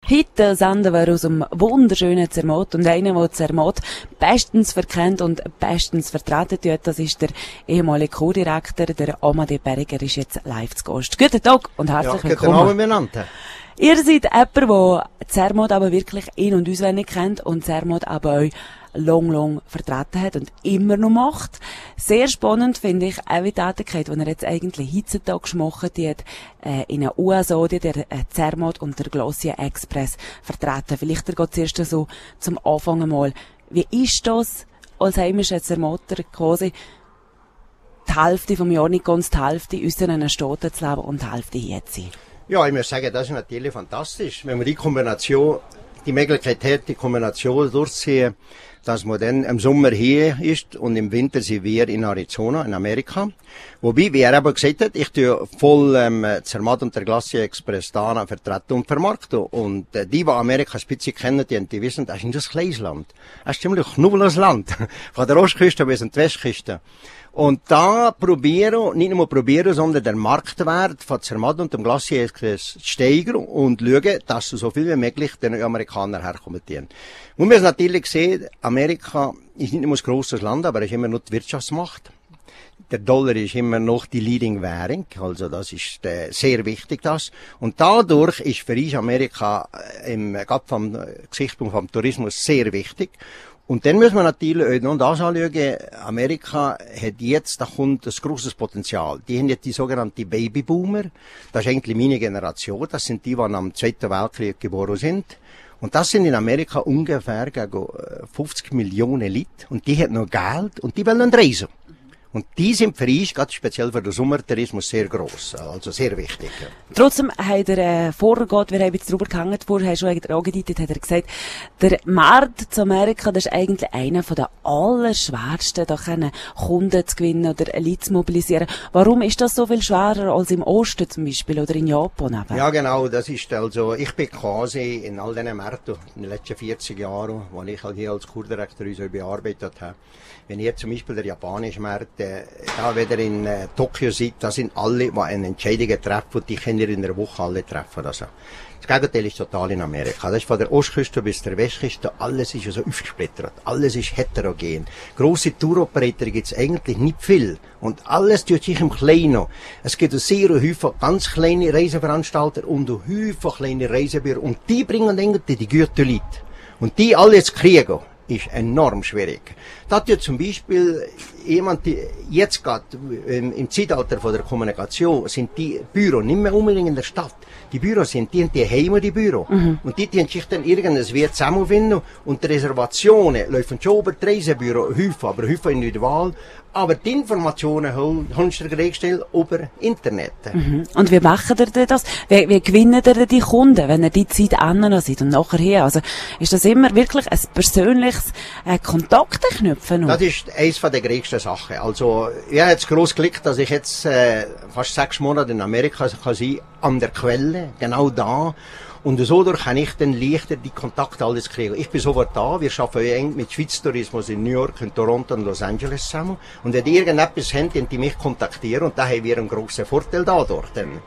Heute ein Sender aus dem wunderschönen Zermatt und einer, der Zermatt bestens verkennt und bestens vertreten tut, das ist der ehemalige Co-Direktor, der Amadé Berger, ist jetzt live zu Gast. Guten Tag und herzlich willkommen. Guten Abend miteinander. Ihr seid jemand, der Zermatt aber wirklich in- und auswendig kennt und Zermatt aber euch lang vertreten hat und immer noch macht. Sehr spannend finde ich auch die Tätigkeit, die er jetzt eigentlich heutzutage gemacht hat, in einer USA, die der Zermatt und der Glossier Express vertreten. Vielleicht geht zuerst so zum Anfang mal. Wie ist das, als heimischer Zermatter quasi die Hälfte vom Jahr, nicht ganz die Hälfte, in unseren Staaten zu leben und die Hälfte hier zu sein? Ja, ich muss sagen, das ist natürlich fantastisch, wenn man die Möglichkeit hat, die Kombination durchzuziehen, dass man dann im Sommer hier ist und im Winter sind wir in Arizona, in Amerika. Wobei, wie er aber gesagt hat, ich tue voll Zermatt und der Glossier Express da vertreten und vermarkten. Und die Amerika spitze kennen, die wissen, das ist ein kleines Land. Das ist ziemlich knubbeliges Land. Von der Ostküste bis an die Westküste. Und da nicht nur probieren, sondern den Marktwert von Zermatt und dem Glossier Express zu steigern und schauen, dass so viel wie möglich den Amerikanern herkommen. Man muss natürlich sehen, Amerika ist nicht nur ein grosses Land, aber es ist immer noch die Wirtschaftsmacht. Der Dollar ist immer noch die Leading Währung, also das ist sehr wichtig das. Und dadurch ist für uns Amerika gerade vom Gesichtspunkt vom Tourismus sehr wichtig. Und dann müssen wir natürlich noch das anschauen. Amerika hat jetzt, da kommt ein grosses Potenzial. Die haben jetzt die sogenannten Babyboomer. Das ist eigentlich meine Generation. Das sind die am Zweiten Weltkrieg geboren sind. Und das sind in Amerika ungefähr gegen 50 Millionen Leute. Und die haben noch Geld und die wollen reisen. Und die sind für uns, gerade speziell für den Sommertourismus, sehr gross, also sehr wichtig. Ja. Trotzdem hat er vorgeht, wir haben jetzt drüber gehangen, vorher schon angedeutet, hat er gesagt, der Markt zu Amerika, das ist eigentlich einer von der allerschwersten, da können Kunden zu gewinnen oder Leute zu mobilisieren. Warum ist das so viel schwerer als im Osten zum Beispiel oder in Japan eben? Ja genau, das ist also, ich bin quasi in all diesen Märkten in den letzten 40 Jahren, wo ich halt hier als Kurdirektor bearbeitet habe, wenn ihr zum Beispiel der japanische Markt, da wieder in Tokio seht, da sind alle, die eine Entscheidung treffen, die können ihr in der Woche alle treffen. Also, das Gegenteil ist total in Amerika. Das ist von der Ostküste bis zur Westküste, alles ist so aufgesplittert, alles ist heterogen. Grosse Tour-Operator gibt's eigentlich nicht viel. Und alles tut sich im Kleinen. Es gibt sehr häufig ganz kleine Reiseveranstalter und häufig kleine Reisebüros. Und die bringen irgendwie die guten Leute. Und die alle jetzt kriegen, ist enorm schwierig. Das tut zum Beispiel jemand, jetzt gerade im Zeitalter von der Kommunikation, sind die Büros nicht mehr unbedingt in der Stadt. Die Büros sind die Heime, die Büros. Und die sich dann irgendwas wie zusammenfinden und die Reservationen laufen schon über die Reisebüro, aber häufig individual. Aber die Informationen holst du geregelt über Internet. Und wie machen ihr das? Wie gewinnt ihr die Kunden, wenn ihr die Zeit ändern seid und nachher hier? Also, ist das immer wirklich ein persönliches Kontakte knüpfen? Das ist eines von der größten Sachen. Also, ich habe jetzt gross Glück, dass ich jetzt fast 6 Monate in Amerika kann sein, an der Quelle, genau da. Und so kann ich dann leichter die Kontakte alles kriegen. Ich bin sofort da. Wir arbeiten eng mit Schweiz Tourismus in New York, in Toronto und Los Angeles zusammen. Und wenn die irgendetwas haben, dann die mich kontaktieren. Und da haben wir einen grossen Vorteil dadurch.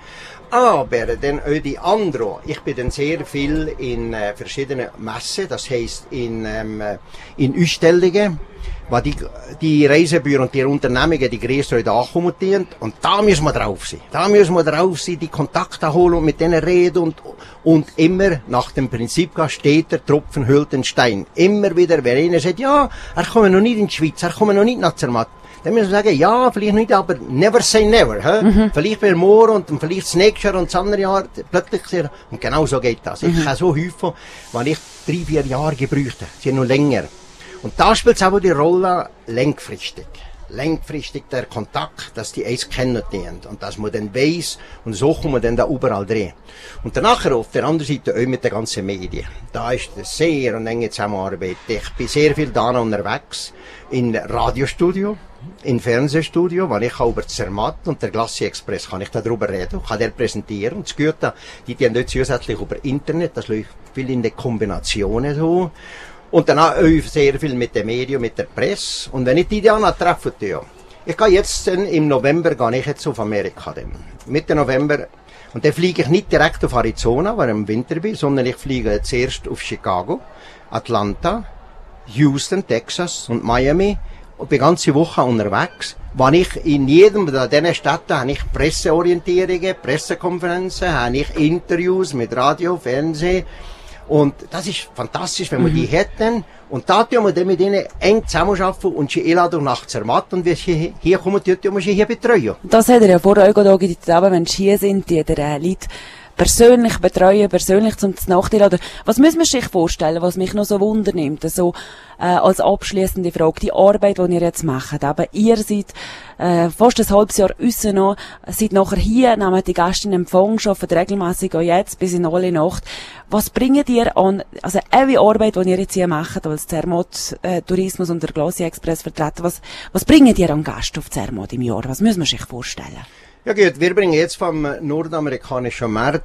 Aber dann auch die anderen. Ich bin dann sehr viel in verschiedenen Messen, das heisst in Ausstellungen, wo die Reisebüros und die Unternehmungen, die größer heute ankommen. Und da müssen wir drauf sein. Da müssen wir drauf sein, die Kontakte holen und mit denen reden und immer nach dem Prinzip gehen, steht der Tropfen hüllt den Stein. Immer wieder, wer einer sagt, ja, er kommt noch nicht in die Schweiz, er kommt noch nicht nach Zermatt. Dann müssen wir sagen, ja, vielleicht nicht, aber never say never. Vielleicht bei morgen und vielleicht das nächste Jahr und das andere Jahr plötzlich. Und genau so geht das. Ich kann so häufig, wenn ich 3-4 Jahre gebraucht habe, sie noch länger. Und da spielt es aber die Rolle langfristig. Langfristig der Kontakt, dass die eins kennenlernen und dass man dann weiss und so kommen wir dann da überall drehen. Und danach auf der anderen Seite auch mit den ganzen Medien. Da ist eine sehr enge Zusammenarbeit. Ich bin sehr viel da unterwegs in Radiostudio, in Fernsehstudio, wenn ich über Zermatt und der Glossier Express kann ich darüber reden, kann der präsentieren. Und das Gute, die dort zusätzlich über Internet, das läuft viel in den Kombinationen so. Und dann auch sehr viel mit den Medien, mit der Presse. Und wenn ich die dann treffe, ja. Ich gehe jetzt im November, gehe ich jetzt auf Amerika. Mitte November Und dann fliege ich nicht direkt auf Arizona, wo ich im Winter bin, sondern ich fliege zuerst auf Chicago, Atlanta, Houston, Texas und Miami und bin ganze Woche unterwegs. Wenn ich in jedem dieser Städten habe ich Presseorientierungen, Pressekonferenzen, habe ich Interviews mit Radio, Fernsehen. Und das ist fantastisch, wenn wir die hätten. Und da tun wir dann mit ihnen eng zusammenarbeiten und sie einladen nach Zermatt und wir hier kommen, tun wir sie hier betreuen. Das hat er ja vor euch da gegeben, wenn sie hier sind, die Leute persönlich betreuen, persönlich zum Nachteil. Oder was müssen wir sich vorstellen, was mich noch so wundernimmt, so als abschließende Frage, die Arbeit, die ihr jetzt macht. Aber ihr seid fast ein halbes Jahr raus noch, seid nachher hier, nehmt die Gäste in Empfang, arbeitet regelmässig auch jetzt bis in alle Nacht. Was bringt ihr an, also alle Arbeit, die ihr jetzt hier macht, als Zermatt Tourismus und der Glacier Express vertreten, was bringt ihr an Gäste auf Zermatt im Jahr? Was müssen wir sich vorstellen? Ja gut, wir bringen jetzt vom nordamerikanischen Markt,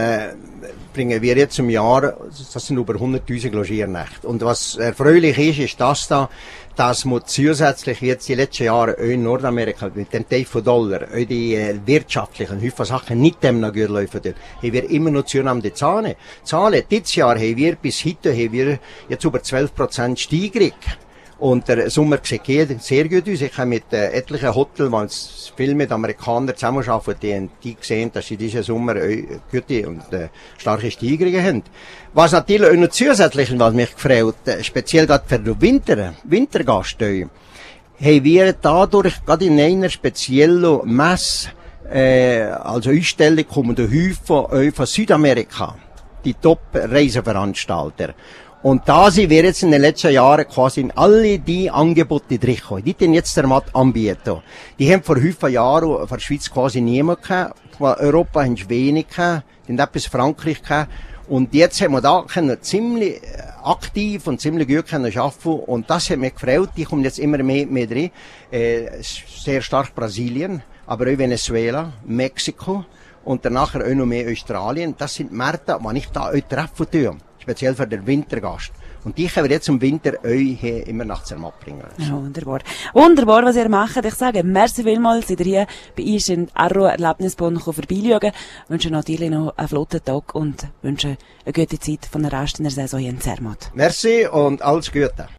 bringen wir jetzt im Jahr, das sind über 100.000 Logiernächte. Und was erfreulich ist das da, dass wir zusätzlich jetzt die letzten Jahre in Nordamerika mit dem Teil von Dollar, die wirtschaftlichen Haufen Sachen nicht dem noch gut laufen, haben wir immer noch zunehmende Zahlen. Dieses Jahr haben wir bis heute jetzt über 12% Steigerung. Und der Sommer sieht sehr gut aus. Ich habe mit etlichen Hotels, die viel mit Amerikanern zusammenarbeiten, die gesehen, dass sie diesen Sommer gute und starke Steigerungen haben. Was natürlich auch noch zusätzlich, was mich gefreut, speziell gerade für die Wintergast, haben wir dadurch gerade in einer speziellen Messe, also Ausstellung, kommen die Häufen von Südamerika, die Top-Reiseveranstalter. Und da sind wir jetzt in den letzten Jahren quasi in alle die Angebote durchgekommen, die den jetzt der Matt anbieten. Die haben vor 5 Jahren von der Schweiz quasi niemand gehabt. Von Europa haben sie wenig gehabt. Die haben etwas Frankreich gehabt. Und jetzt haben wir da ziemlich aktiv und ziemlich gut arbeiten. Und das hat mich gefreut. Die kommen jetzt immer mehr rein. Sehr stark Brasilien, aber auch Venezuela, Mexiko und danach auch noch mehr Australien. Das sind Märkte, die ich da auch treffen tue. Speziell für den Wintergast. Und die können wir jetzt im Winter euch hier immer nach Zermatt bringen. Ja, wunderbar. Wunderbar, was ihr macht. Ich sage, merci vielmals, seid ihr hier bei uns in Arro Erlebnisbahn vorbeischauen. Ich wünsche natürlich noch einen flotten Tag und wünsche eine gute Zeit von der Rest in der Saison hier in Zermatt. Merci und alles Gute.